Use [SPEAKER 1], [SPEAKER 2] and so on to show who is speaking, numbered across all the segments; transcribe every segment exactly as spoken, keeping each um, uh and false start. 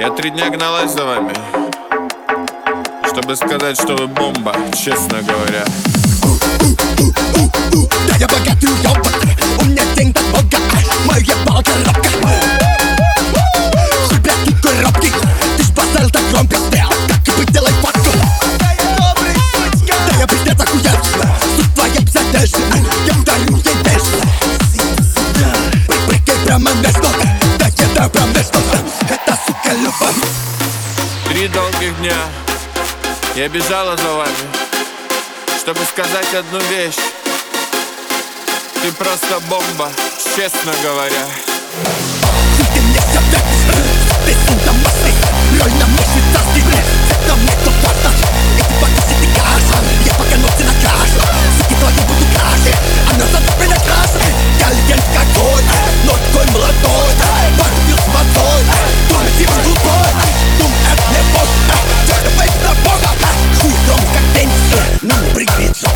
[SPEAKER 1] Я три дня гналась за вами, чтобы сказать, что вы бомба, честно говоря.
[SPEAKER 2] Да я богатый уёбок, у меня денег так много, моя палка робка. Хуй, блядь, какой робкий, ты ж поставил так громко, как и быть, делай фотку. Да я пиздец охуел, тут твоя псадежа, я вдалю ей дешево. Прикинь прямо между, да я даю прям между, это сука любовь.
[SPEAKER 1] Три долгих дня я бежала за вами, чтобы сказать одну вещь: ты просто бомба, честно говоря.
[SPEAKER 2] Ты мне советуешь, ты сюда мысли, роль на мне швейцарский, цвет на мне то фото, и ты пока сиди каша, я пока ногти накрашу, суки твои буду краше, она за тобой накрашена. Я легенд какой, но такой молодой, парень с водой, дум типа глупой, дум это не бог, черт выйди на бога, хуй гром как день, ну привет, жопу.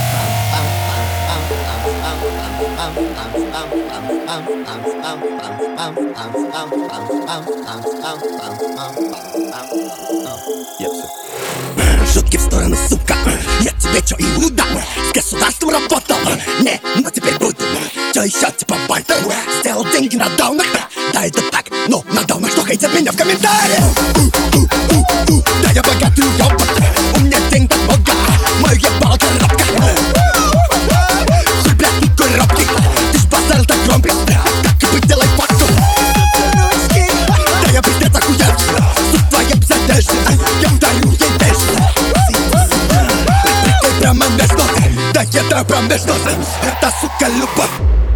[SPEAKER 2] Шутки в сторону, сука, я тебе чё, Иуда? С государством работал, не, но теперь буду. Чё ещё, типа бартер? Сделал деньги на даунах? Да это так, ну, на даунах, что хейтят меня в комментариях. Да я богатый уёбок, у меня денег так много, моя палка робка. Хуй, блядь, какой робкий, ты ж поставил так громко, как и быть, делай фотку. Да я пиздец охуел, тут твоя псадежа, я вдалю ей дешево. Прикинь прямо между, да я даю прям между, это сука любовь.